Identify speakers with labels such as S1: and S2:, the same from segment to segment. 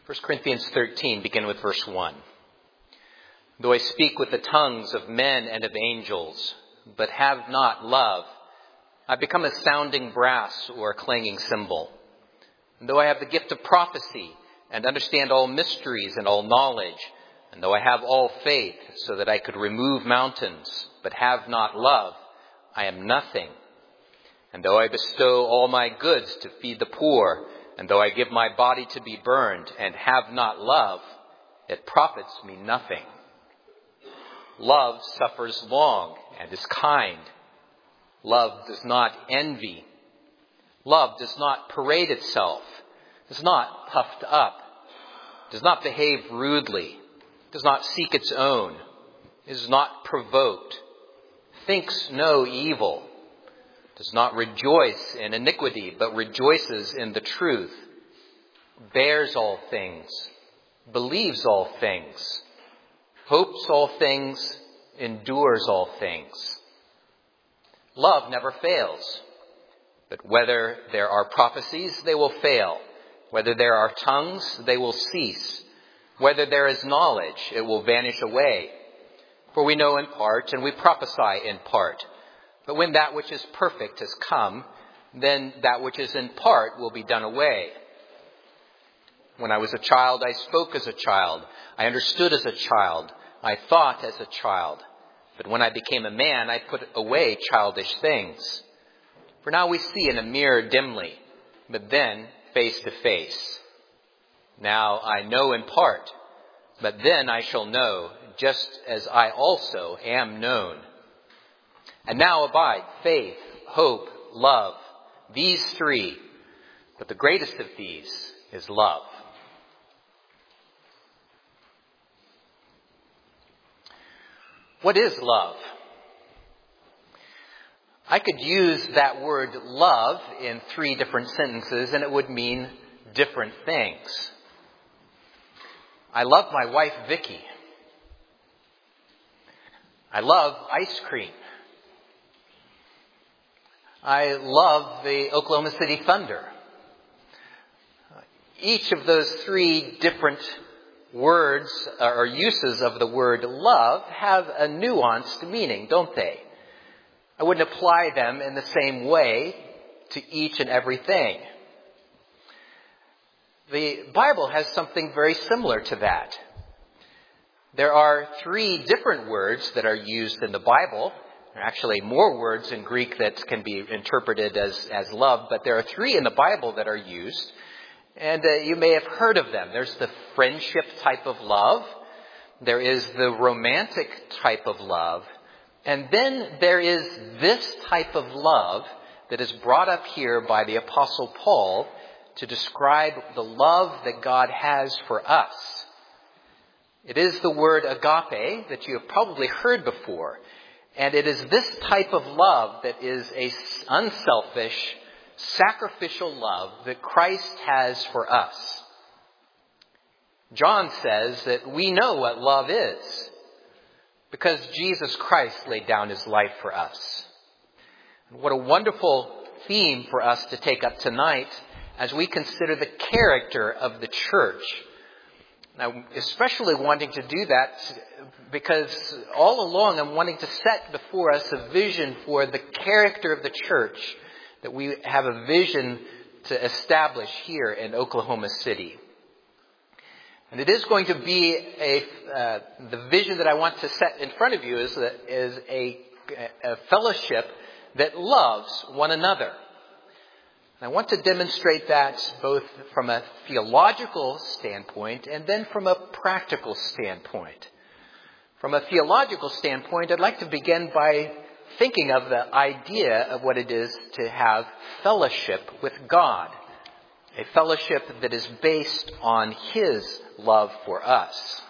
S1: 1 Corinthians 13, begin with verse 1. Though I speak with the tongues of men and of angels, but have not love, I become a sounding brass or a clanging cymbal. And though I have the gift of prophecy and understand all mysteries and all knowledge, and though I have all faith so that I could remove mountains, but have not love, I am nothing. And though I bestow all my goods to feed the poor, and though I give my body to be burned and have not love, it profits me nothing. Love suffers long and is kind. Love does not envy. Love does not parade itself, is not puffed up, does not behave rudely, does not seek its own, is not provoked, thinks no evil, does not rejoice in iniquity, but rejoices in the truth, bears all things, believes all things, hopes all things, endures all things. Love never fails, but whether there are prophecies, they will fail. Whether there are tongues, they will cease. Whether there is knowledge, it will vanish away. For we know in part, and we prophesy in part. But when that which is perfect has come, then that which is in part will be done away. When I was a child, I spoke as a child. I understood as a child. I thought as a child. But when I became a man, I put away childish things. For now we see in a mirror dimly, but then face to face. Now I know in part, but then I shall know, just as I also am known. And now abide faith, hope, love, these three, but the greatest of these is love. What is love? I could use that word love in 3 different sentences and it would mean different things. I love my wife, Vicky. I love ice cream. I love the Oklahoma City Thunder. Each of those 3 different words or uses of the word love have a nuanced meaning, don't they? I wouldn't apply them in the same way to each and everything. The Bible has something very similar to that. There are 3 different words that are used in the Bible. There are actually more words in Greek that can be interpreted as love, but there are 3 in the Bible that are used. And you may have heard of them. There's the friendship type of love. There is the romantic type of love. And then there is this type of love that is brought up here by the Apostle Paul to describe the love that God has for us. It is the word agape that you have probably heard before. And it is this type of love that is a unselfish, sacrificial love that Christ has for us. John says that we know what love is because Jesus Christ laid down his life for us. And what a wonderful theme for us to take up tonight as we consider the character of the church. Now, especially wanting to do that because all along I'm wanting to set before us a vision for the character of the church that we have a vision to establish here in Oklahoma City. And it is going to be the vision that I want to set in front of you is a fellowship that loves one another. And I want to demonstrate that both from a theological standpoint and then from a practical standpoint. From a theological standpoint, I'd like to begin by thinking of the idea of what it is to have fellowship with God. A fellowship that is based on his love for us.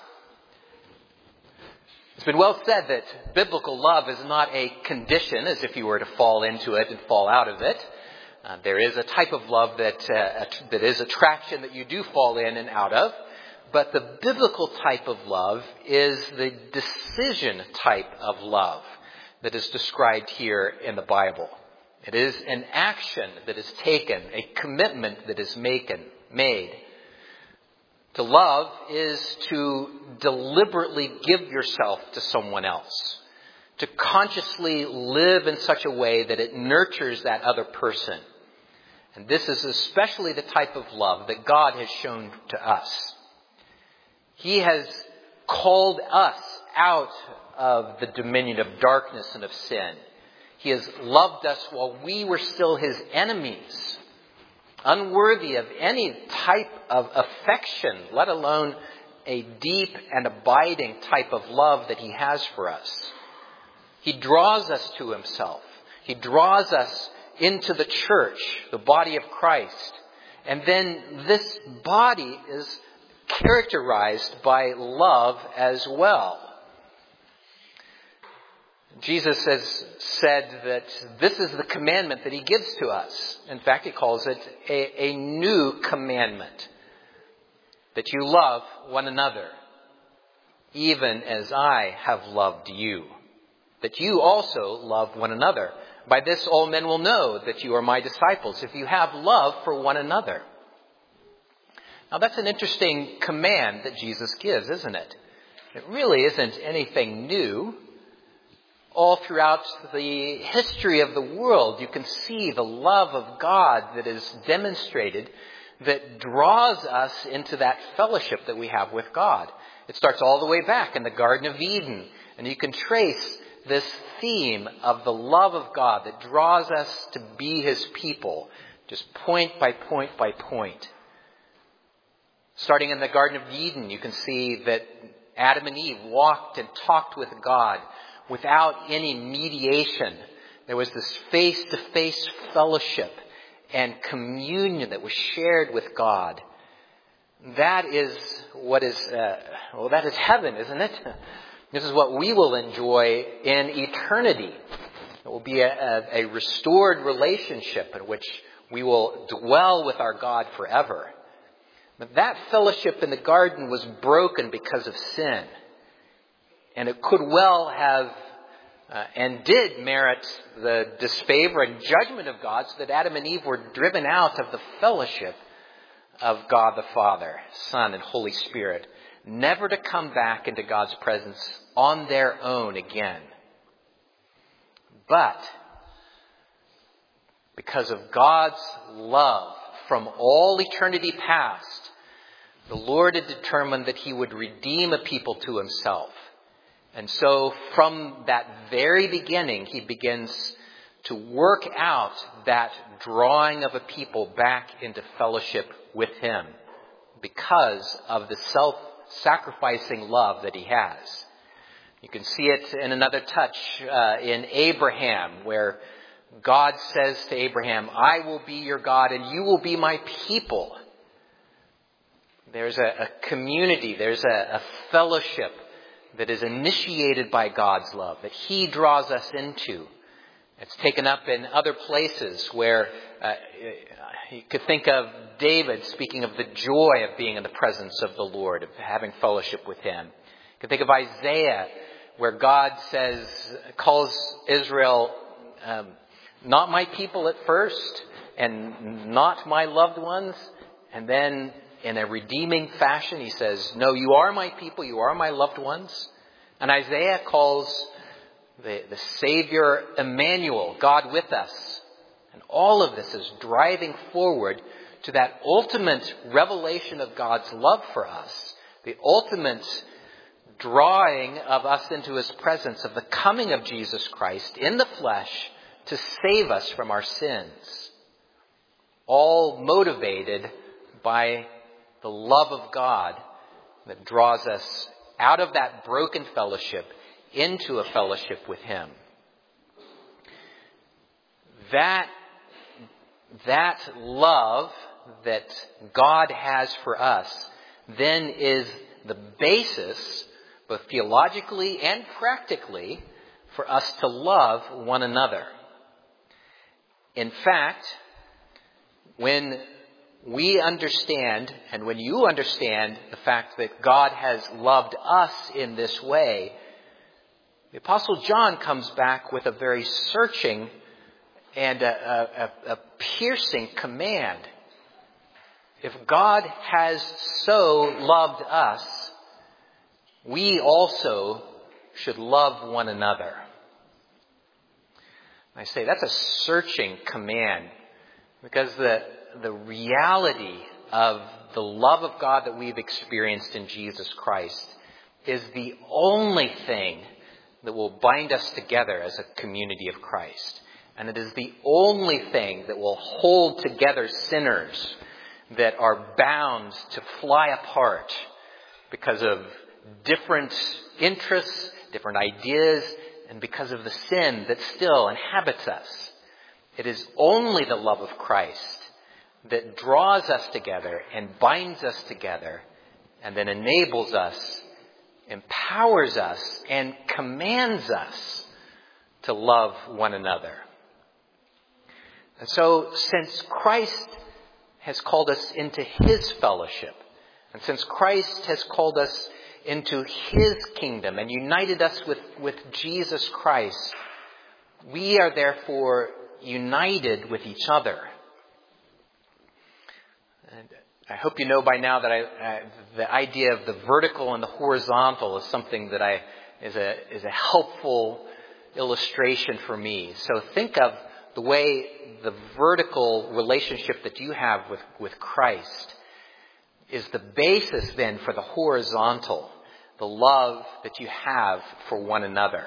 S1: It's been well said that biblical love is not a condition, as if you were to fall into it and fall out of it. There is a type of love that is attraction that you do fall in and out of. But the biblical type of love is the decision type of love that is described here in the Bible. It is an action that is taken, a commitment that is made. To love is to deliberately give yourself to someone else, to consciously live in such a way that it nurtures that other person. And this is especially the type of love that God has shown to us. He has called us out of the dominion of darkness and of sin. He has loved us while we were still his enemies, unworthy of any type of affection, let alone a deep and abiding type of love that he has for us. He draws us to himself. He draws us into the church, the body of Christ. And then this body is characterized by love as well. Jesus has said that this is the commandment that he gives to us. In fact, he calls it a new commandment. That you love one another, even as I have loved you. That you also love one another. By this all men will know that you are my disciples, if you have love for one another. Now that's an interesting command that Jesus gives, isn't it? It really isn't anything new. All throughout the history of the world, you can see the love of God that is demonstrated that draws us into that fellowship that we have with God. It starts all the way back in the Garden of Eden, and you can trace this theme of the love of God that draws us to be his people, just point by point by point. Starting in the Garden of Eden, you can see that Adam and Eve walked and talked with God without any mediation. There was this face-to-face fellowship and communion that was shared with God. That is what is, that is heaven, isn't it? This is what we will enjoy in eternity. It will be a restored relationship in which we will dwell with our God forever. But that fellowship in the garden was broken because of sin. And it could well have and did merit the disfavor and judgment of God, so that Adam and Eve were driven out of the fellowship of God the Father, Son, and Holy Spirit, never to come back into God's presence on their own again. But because of God's love from all eternity past, the Lord had determined that he would redeem a people to himself. And so from that very beginning, he begins to work out that drawing of a people back into fellowship with him because of the self-sacrificing love that he has. You can see it in another touch in Abraham, where God says to Abraham, I will be your God and you will be my people. There's a community, there's a fellowship that is initiated by God's love, that he draws us into. It's taken up in other places where you could think of David speaking of the joy of being in the presence of the Lord, of having fellowship with him. You can think of Isaiah, where God calls Israel not my people at first, and not my loved ones, and then in a redeeming fashion, he says, no, you are my people, you are my loved ones. And Isaiah calls the Savior Emmanuel, God with us. And all of this is driving forward to that ultimate revelation of God's love for us, the ultimate drawing of us into his presence, of the coming of Jesus Christ in the flesh to save us from our sins. All motivated by the love of God that draws us out of that broken fellowship into a fellowship with him. That love that God has for us then is the basis, both theologically and practically, for us to love one another. In fact, when we understand, and when you understand the fact that God has loved us in this way, the Apostle John comes back with a very searching and a piercing command. if God has so loved us, we also should love one another. I say that's a searching command, because the reality of the love of God that we've experienced in Jesus Christ is the only thing that will bind us together as a community of Christ. And it is the only thing that will hold together sinners that are bound to fly apart because of different interests, different ideas, and because of the sin that still inhabits us. It is only the love of Christ that draws us together and binds us together and then enables us, empowers us, and commands us to love one another. And so, since Christ has called us into his fellowship, and since Christ has called us into his kingdom and united us with Jesus Christ, we are therefore united with each other. And I hope you know by now that the idea of the vertical and the horizontal is something that is a helpful illustration for me. So think of the way the vertical relationship that you have with Christ is the basis then for the horizontal, the love that you have for one another.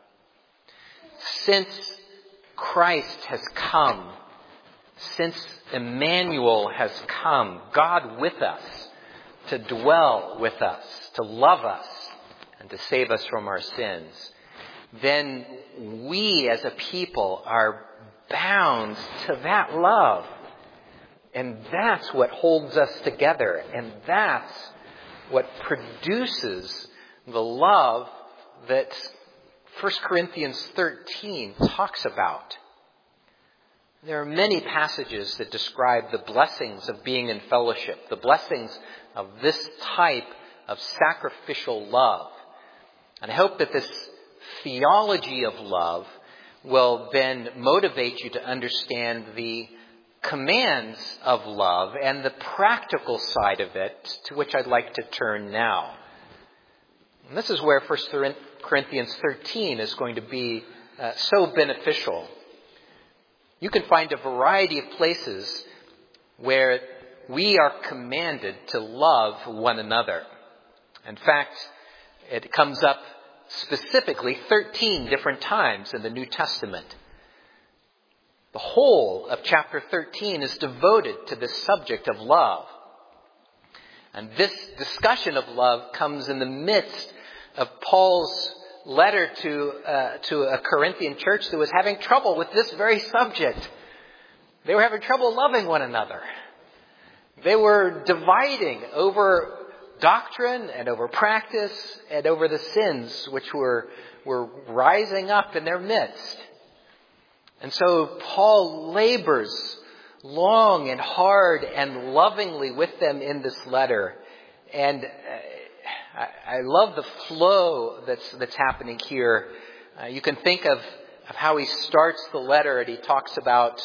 S1: Since Christ has come, since Emmanuel has come, God with us, to dwell with us, to love us, and to save us from our sins, then we as a people are bound to that love. And that's what holds us together. And that's what produces the love that 1 Corinthians 13 talks about. There are many passages that describe the blessings of being in fellowship, the blessings of this type of sacrificial love. And I hope that this theology of love will then motivate you to understand the commands of love and the practical side of it, to which I'd like to turn now. And this is where 1 Corinthians 13 is going to be so beneficial. You can find a variety of places where we are commanded to love one another. In fact, it comes up specifically 13 different times in the New Testament. The whole of chapter 13 is devoted to this subject of love. And this discussion of love comes in the midst of Paul's letter to a Corinthian church that was having trouble with this very subject. They were having trouble loving one another. They were dividing over doctrine and over practice and over the sins which were rising up in their midst. And so Paul labors long and hard and lovingly with them in this letter. And I love the flow that's happening here. You can think of how he starts the letter, and he talks about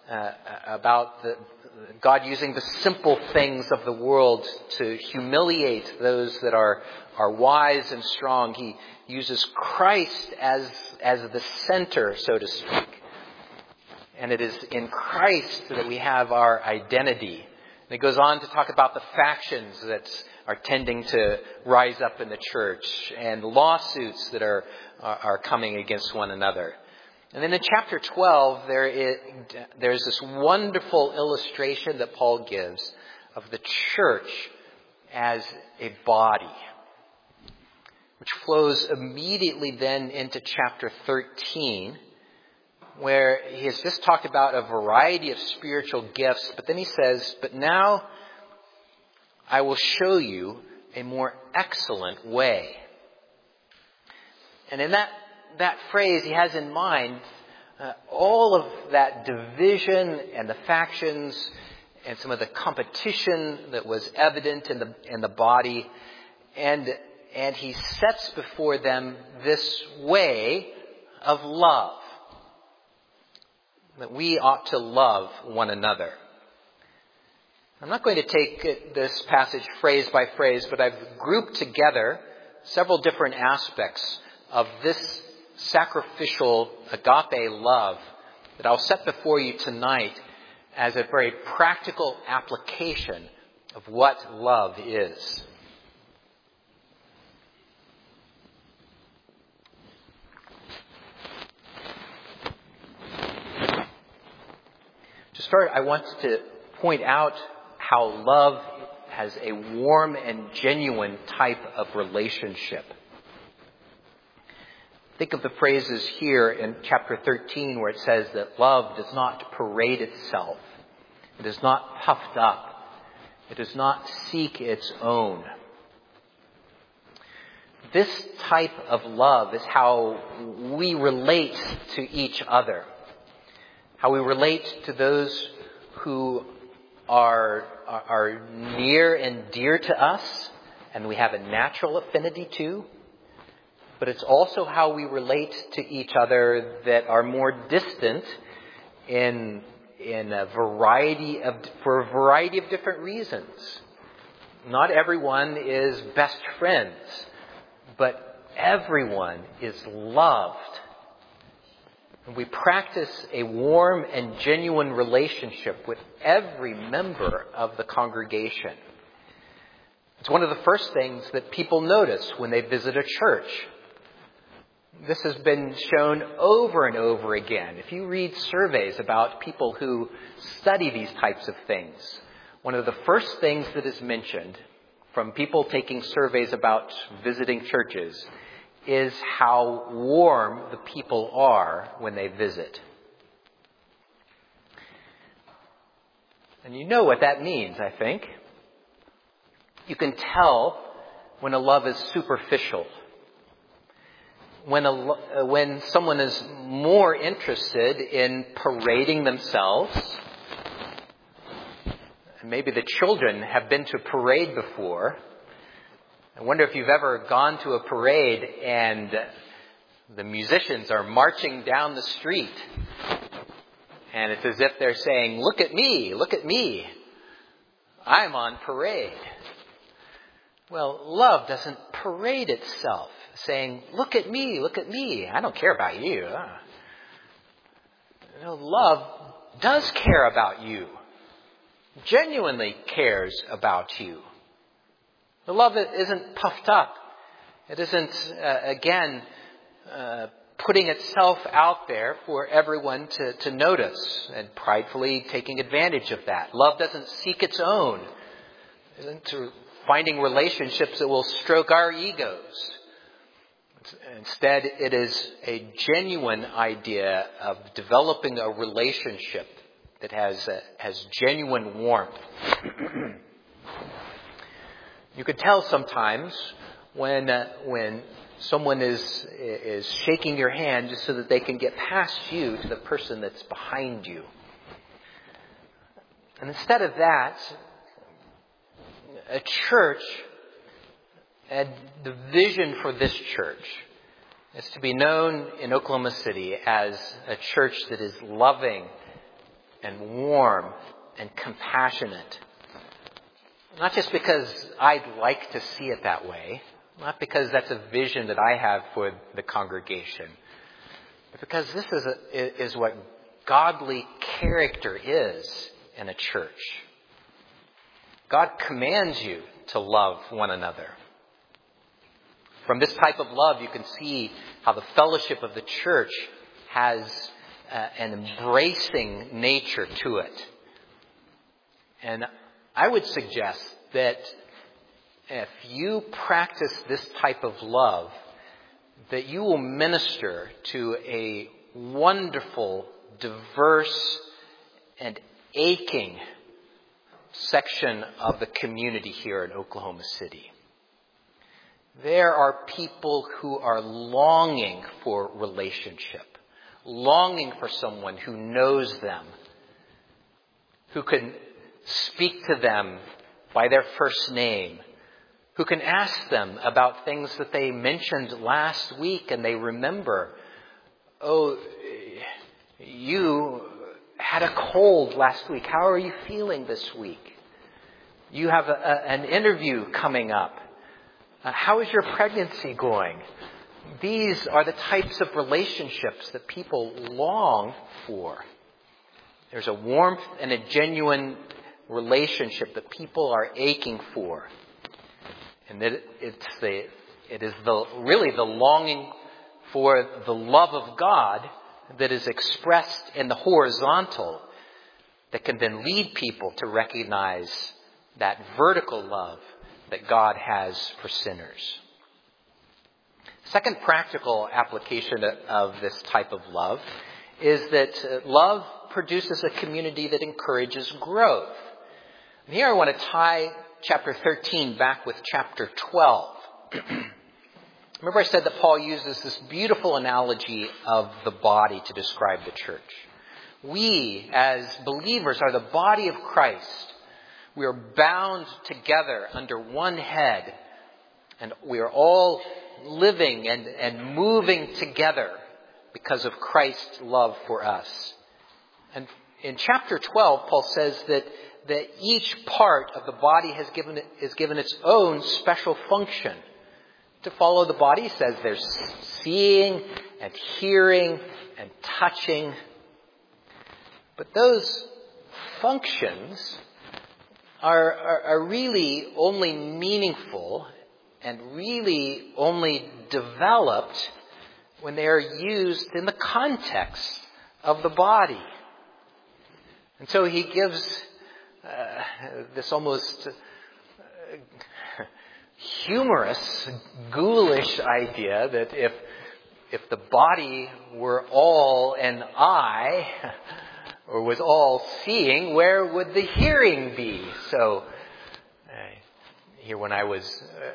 S1: God using the simple things of the world to humiliate those that are wise and strong. He uses Christ as the center, so to speak. And it is in Christ that we have our identity. And it goes on to talk about the factions that are tending to rise up in the church and lawsuits that are coming against one another. And then in chapter 12, there's this wonderful illustration that Paul gives of the church as a body, which flows immediately then into chapter 13, where he has just talked about a variety of spiritual gifts, but then he says, but now I will show you a more excellent way. And in that phrase, he has in mind all of that division and the factions and some of the competition that was evident in the body. And he sets before them this way of love, that we ought to love one another. I'm not going to take this passage phrase by phrase, but I've grouped together several different aspects of this sacrificial agape love that I'll set before you tonight as a very practical application of what love is. To start, I want to point out how love has a warm and genuine type of relationship. Think of the phrases here in chapter 13 where it says that love does not parade itself. It is not puffed up. It does not seek its own. This type of love is how we relate to each other. How we relate to those who are near and dear to us and we have a natural affinity to. But it's also how we relate to each other that are more distant for a variety of different reasons. Not everyone is best friends, but everyone is loved. And we practice a warm and genuine relationship with every member of the congregation. It's one of the first things that people notice when they visit a church. This has been shown over and over again. If you read surveys about people who study these types of things, one of the first things that is mentioned from people taking surveys about visiting churches is how warm the people are when they visit. And you know what that means, I think. You can tell when a love is superficial. When someone is more interested in parading themselves. And maybe the children have been to a parade before. I wonder if you've ever gone to a parade and the musicians are marching down the street. And it's as if they're saying, look at me, I'm on parade. Well, love doesn't parade itself, saying, look at me, I don't care about you. Love does care about you, genuinely cares about you. The love isn't puffed up. It isn't, putting itself out there for everyone to notice and pridefully taking advantage of that. Love doesn't seek its own. It isn't finding relationships that will stroke our egos. Instead, it is a genuine idea of developing a relationship that has genuine warmth. You could tell sometimes when someone is shaking your hand just so that they can get past you to the person that's behind you. And instead of that, a church, and the vision for this church is to be known in Oklahoma City as a church that is loving and warm and compassionate. Not just because I'd like to see it that way, not because that's a vision that I have for the congregation, but because this is what godly character is in a church. God commands you to love one another. From this type of love, you can see how the fellowship of the church has an embracing nature to it. And I would suggest that if you practice this type of love, that you will minister to a wonderful, diverse, and aching section of the community here in Oklahoma City. There are people who are longing for relationship, longing for someone who knows them, who can speak to them by their first name, who can ask them about things that they mentioned last week and they remember. Oh, you had a cold last week. How are you feeling this week? You have an interview coming up. How is your pregnancy going? These are the types of relationships that people long for. There's a warmth and a genuine relationship that people are aching for. And that it is really the longing for the love of God that is expressed in the horizontal that can then lead people to recognize that vertical love that God has for sinners. Second practical application of this type of love is that love produces a community that encourages growth. And here I want to tie chapter 13 back with chapter 12. Remember I said that Paul uses this beautiful analogy of the body to describe the church. We, as believers, are the body of Christ. We are bound together under one head, and we are all living and moving together because of Christ's love for us. And in chapter 12, Paul says that each part of the body is given its own special function. To follow the body, he says there's seeing and hearing and touching. But those functions are really only meaningful and really only developed when they are used in the context of the body. And so he gives this almost humorous, ghoulish idea that if the body were all an eye, or was all seeing, where would the hearing be? So, here when I was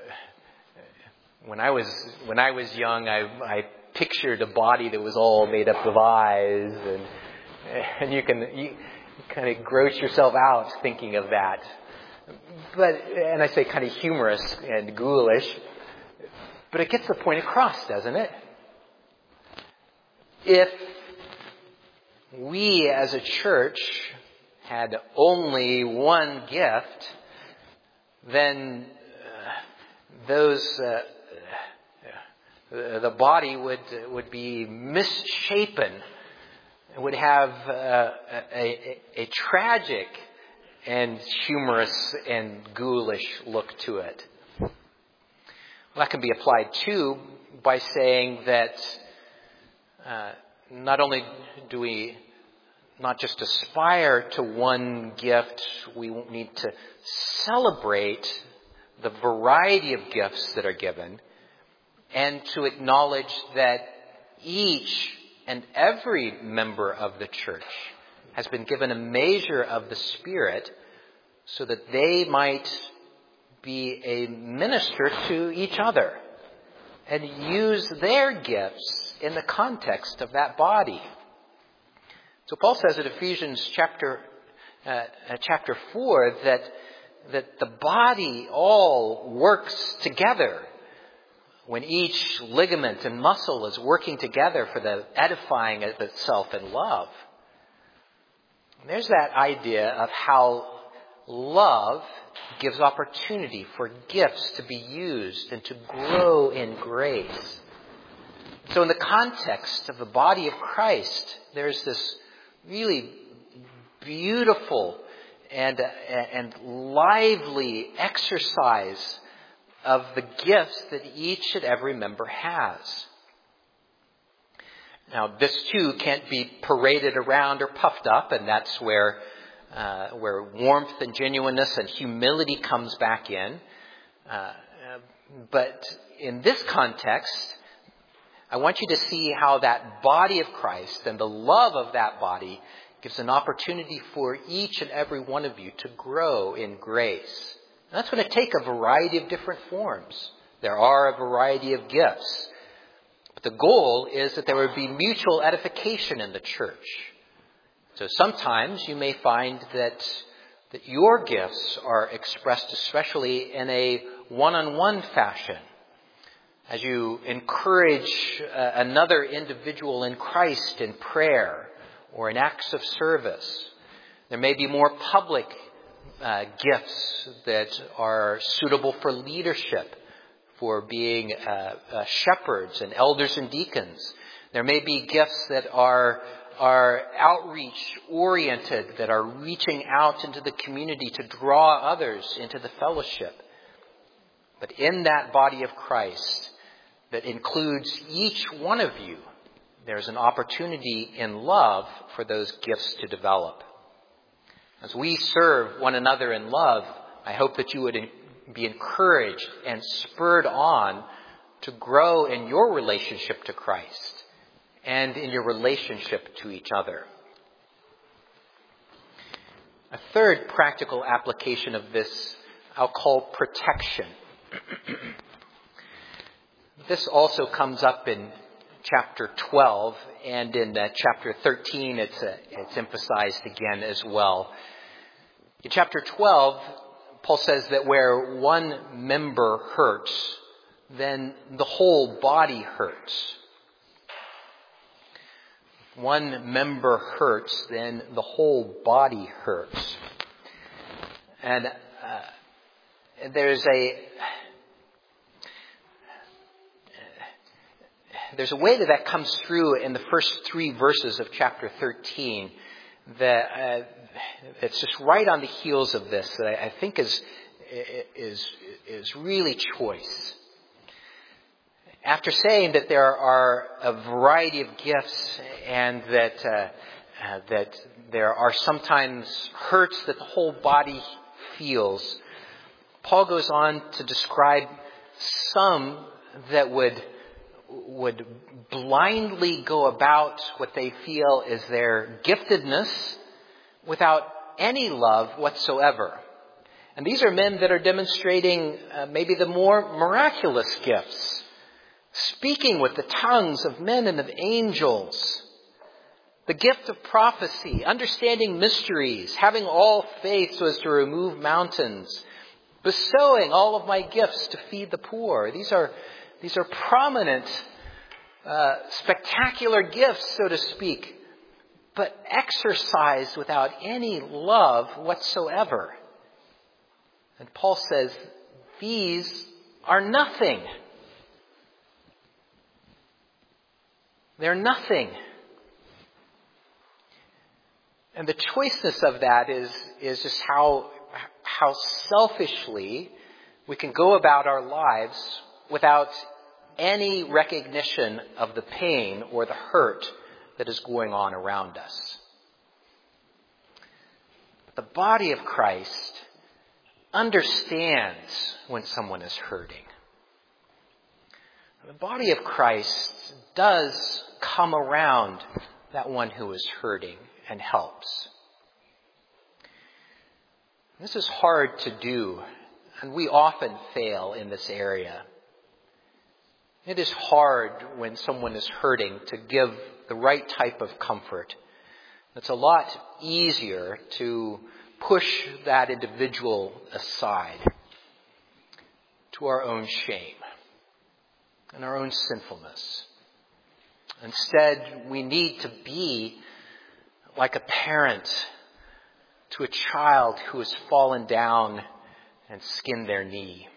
S1: young, I pictured a body that was all made up of eyes, and you kind of gross yourself out thinking of that. And I say kind of humorous and ghoulish, but it gets the point across, doesn't it? If we as a church had only one gift, then the body would be misshapen. It would have a tragic and humorous and ghoulish look to it. Well, that can be applied too by saying that not only do we not just aspire to one gift, we need to celebrate the variety of gifts that are given, and to acknowledge that each and every member of the church has been given a measure of the Spirit so that they might be a minister to each other and use their gifts in the context of that body. So Paul says in Ephesians chapter 4 that the body all works together when each ligament and muscle is working together for the edifying of itself in love. And there's that idea of how love gives opportunity for gifts to be used and to grow in grace. So in the context of the body of Christ, there's this really beautiful and lively exercise of the gifts that each and every member has. Now, this too can't be paraded around or puffed up, and that's where warmth and genuineness and humility comes back in. But in this context, I want you to see how that body of Christ and the love of that body gives an opportunity for each and every one of you to grow in grace. And that's going to take a variety of different forms. There are a variety of gifts. But the goal is that there would be mutual edification in the church. So sometimes you may find that your gifts are expressed especially in a one-on-one fashion, as you encourage another individual in Christ in prayer or in acts of service. There may be more public gifts that are suitable for leadership, for being shepherds and elders and deacons. There may be gifts that are outreach oriented, that are reaching out into the community to draw others into the fellowship. But in that body of Christ that includes each one of you, there's an opportunity in love for those gifts to develop. As we serve one another in love, I hope that you would be encouraged and spurred on to grow in your relationship to Christ and in your relationship to each other. A third practical application of this I'll call protection. This also comes up in chapter 12, and in chapter 13 it's emphasized again as well. In chapter 12, Paul says that where one member hurts, then the whole body hurts. One member hurts, then the whole body hurts. And there's a way that comes through in the first 3 verses of chapter 13 that it's just right on the heels of this that I think is really choice. After saying that there are a variety of gifts and that there are sometimes hurts that the whole body feels, Paul goes on to describe some that would blindly go about what they feel is their giftedness without any love whatsoever. And these are men that are demonstrating maybe the more miraculous gifts, speaking with the tongues of men and of angels, the gift of prophecy, understanding mysteries, having all faith so as to remove mountains, bestowing all of my gifts to feed the poor. These are prominent, spectacular gifts, so to speak, but exercised without any love whatsoever. And Paul says, these are nothing. They're nothing. And the choiceness of that is just how selfishly we can go about our lives without any recognition of the pain or the hurt that is going on around us. The body of Christ understands when someone is hurting. The body of Christ does come around that one who is hurting and helps. This is hard to do, and we often fail in this area. It is hard when someone is hurting to give the right type of comfort. It's a lot easier to push that individual aside to our own shame and our own sinfulness. Instead, we need to be like a parent to a child who has fallen down and skinned their knee.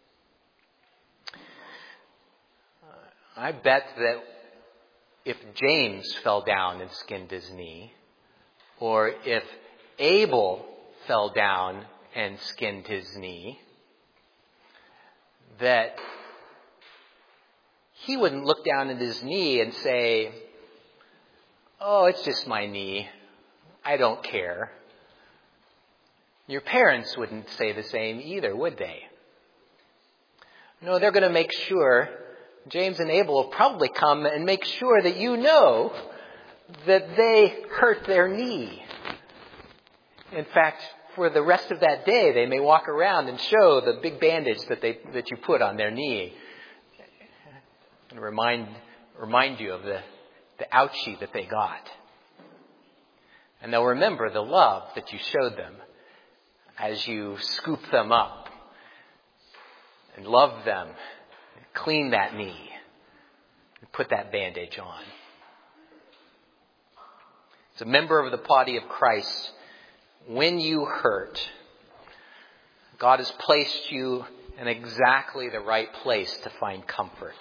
S1: I bet that if James fell down and skinned his knee, or if Abel fell down and skinned his knee, that he wouldn't look down at his knee and say, "Oh, it's just my knee. I don't care." Your parents wouldn't say the same either, would they? No, they're going to make sure, James and Abel will probably come and make sure that you know that they hurt their knee. In fact, for the rest of that day, they may walk around and show the big bandage that you put on their knee and remind you of the ouchie that they got. And they'll remember the love that you showed them as you scoop them up and love them, and clean that knee, and put that bandage on. As a member of the body of Christ, when you hurt, God has placed you in exactly the right place to find comfort.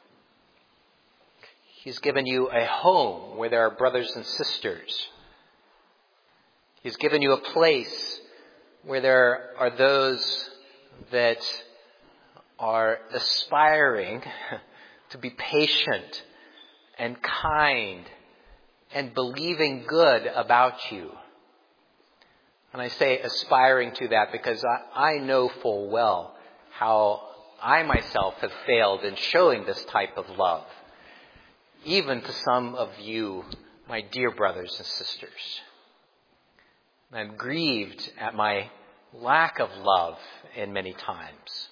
S1: He's given you a home where there are brothers and sisters. He's given you a place where there are those that are aspiring to be patient and kind and believing good about you. And I say aspiring to that because I know full well how I myself have failed in showing this type of love, even to some of you, my dear brothers and sisters. I'm grieved at my lack of love in many times.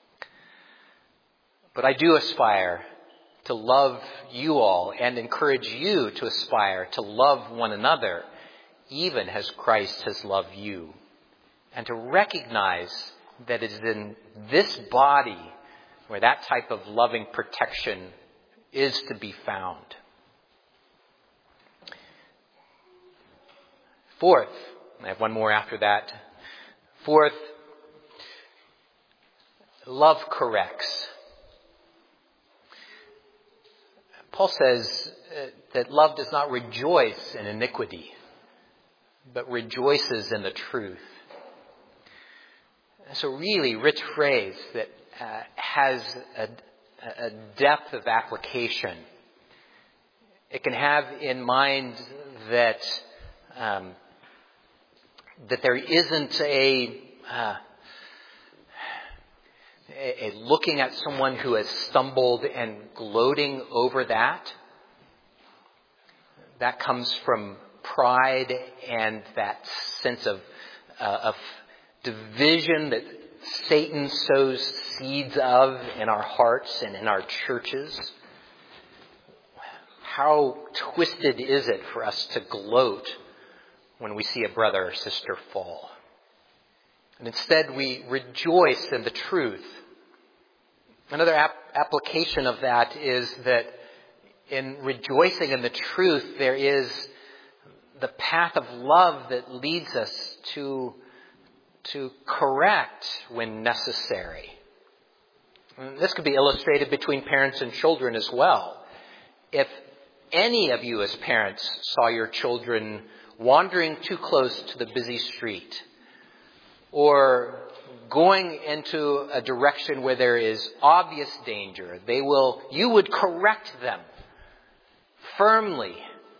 S1: But I do aspire to love you all and encourage you to aspire to love one another, even as Christ has loved you, and to recognize that it is in this body where that type of loving protection is to be found. Fourth, I have one more after that. Fourth, love corrects. Paul says that love does not rejoice in iniquity, but rejoices in the truth. It's a really rich phrase that has a depth of application. It can have in mind that there isn't a looking at someone who has stumbled and gloating over that. That comes from pride and that sense of division that Satan sows seeds of in our hearts and in our churches. How twisted is it for us to gloat when we see a brother or sister fall? And instead we rejoice in the truth. Another application of that is that in rejoicing in the truth, there is the path of love that leads us to correct when necessary. And this could be illustrated between parents and children as well. If any of you as parents saw your children wandering too close to the busy street, or going into a direction where there is obvious danger, you would correct them firmly,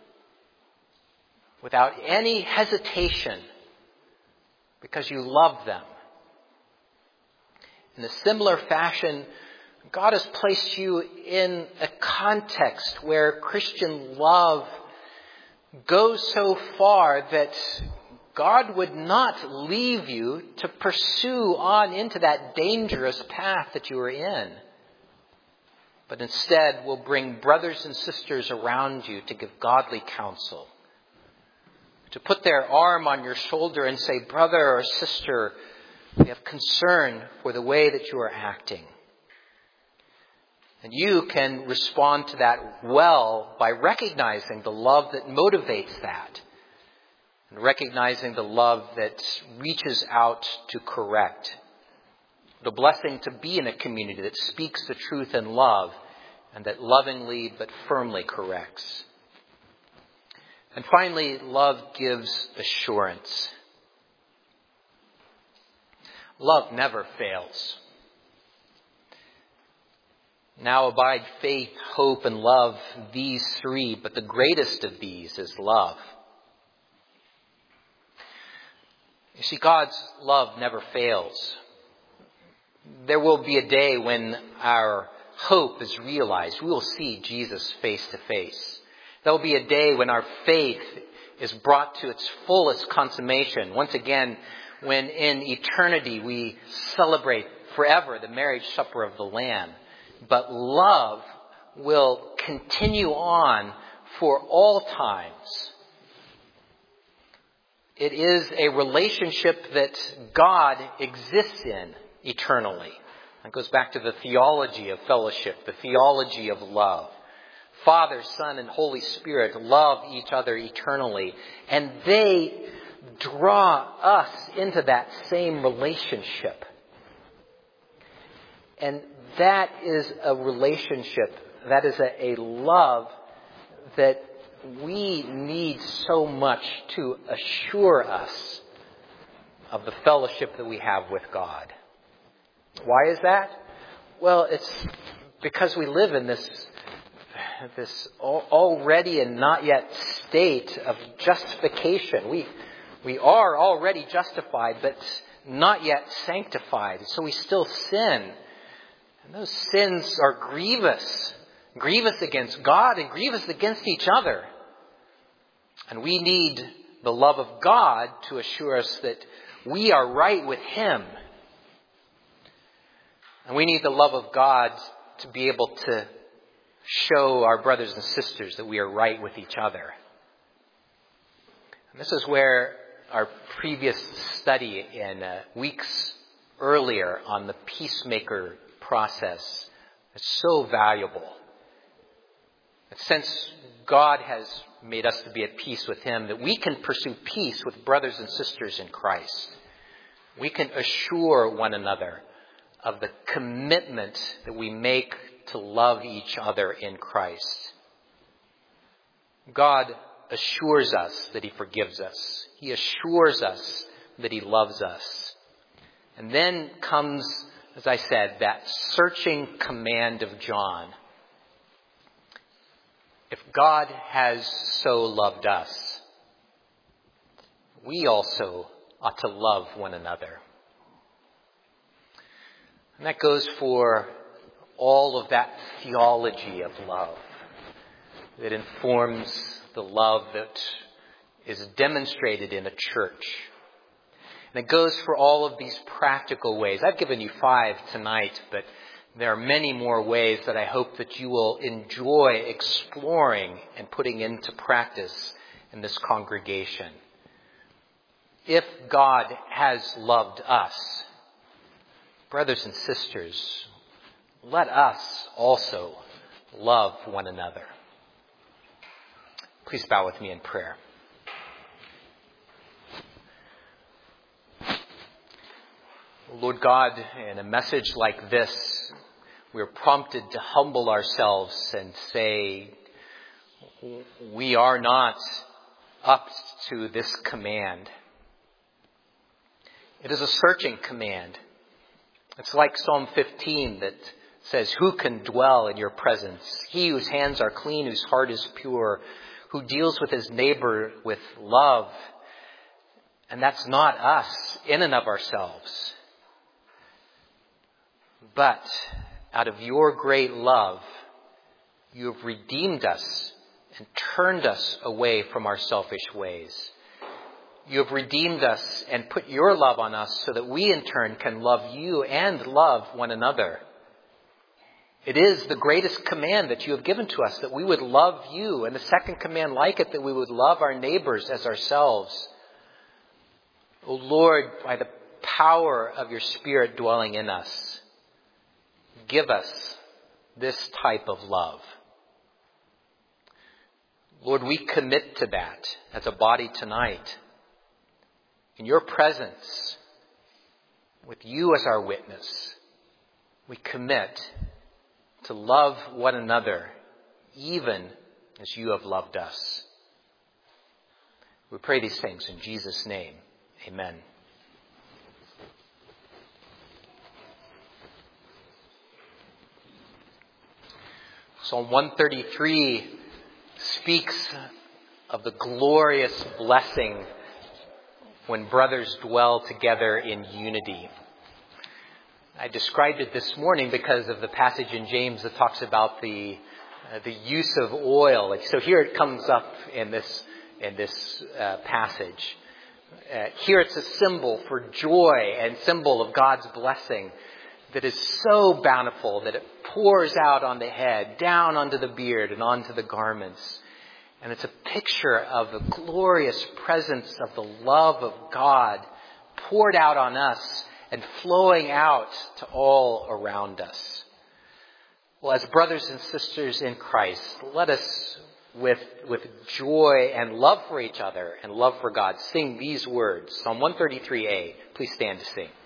S1: without any hesitation, because you love them. In a similar fashion, God has placed you in a context where Christian love goes so far that God would not leave you to pursue on into that dangerous path that you are in, but instead will bring brothers and sisters around you to give godly counsel, to put their arm on your shoulder and say, brother or sister, we have concern for the way that you are acting. And you can respond to that well by recognizing the love that motivates that, and recognizing the love that reaches out to correct. The blessing to be in a community that speaks the truth in love and that lovingly but firmly corrects. And finally, love gives assurance. Love never fails. Now abide faith, hope, and love, these three, but the greatest of these is love. You see, God's love never fails. There will be a day when our hope is realized. We will see Jesus face to face. There will be a day when our faith is brought to its fullest consummation. Once again, when in eternity we celebrate forever the marriage supper of the Lamb. But love will continue on for all times. It is a relationship that God exists in eternally. That goes back to the theology of fellowship, the theology of love. Father, Son, and Holy Spirit love each other eternally, and they draw us into that same relationship. And that is a relationship, that is a love that we need so much to assure us of the fellowship that we have with God. Why is that? Well, it's because we live in this already and not yet state of justification. We are already justified, but not yet sanctified. So we still sin. And those sins are grievous against God and grievous against each other. And we need the love of God to assure us that we are right with Him. And we need the love of God to be able to show our brothers and sisters that we are right with each other. And this is where our previous study in weeks earlier on the peacemaker process is so valuable. And since God has made us to be at peace with Him, that we can pursue peace with brothers and sisters in Christ. We can assure one another of the commitment that we make to love each other in Christ. God assures us that He forgives us. He assures us that He loves us. And then comes, as I said, that searching command of John. If God has so loved us, we also ought to love one another. And that goes for all of that theology of love that informs the love that is demonstrated in a church. And it goes for all of these practical ways. I've given you 5 tonight, but there are many more ways that I hope that you will enjoy exploring and putting into practice in this congregation. If God has loved us, brothers and sisters, let us also love one another. Please bow with me in prayer. Lord God, in a message like this, we're prompted to humble ourselves and say, we are not up to this command. It is a searching command. It's like Psalm 15 that says, who can dwell in your presence? He whose hands are clean, whose heart is pure, who deals with his neighbor with love. And that's not us in and of ourselves. But out of your great love, you have redeemed us and turned us away from our selfish ways. You have redeemed us and put your love on us so that we in turn can love you and love one another. It is the greatest command that you have given to us, that we would love you, and the second command like it, that we would love our neighbors as ourselves. O Lord, by the power of your Spirit dwelling in us, give us this type of love. Lord, we commit to that as a body tonight. In your presence, with you as our witness, we commit to love one another even as you have loved us. We pray these things in Jesus' name. Amen. Psalm 133 speaks of the glorious blessing when brothers dwell together in unity. I described it this morning because of the passage in James that talks about the use of oil. So here it comes up in this passage. Here it's a symbol for joy and symbol of God's blessing that is so bountiful that it pours out on the head, down onto the beard and onto the garments. And it's a picture of the glorious presence of the love of God poured out on us and flowing out to all around us. Well, as brothers and sisters in Christ, let us, with joy and love for each other and love for God, sing these words. Psalm 133a. Please stand to sing.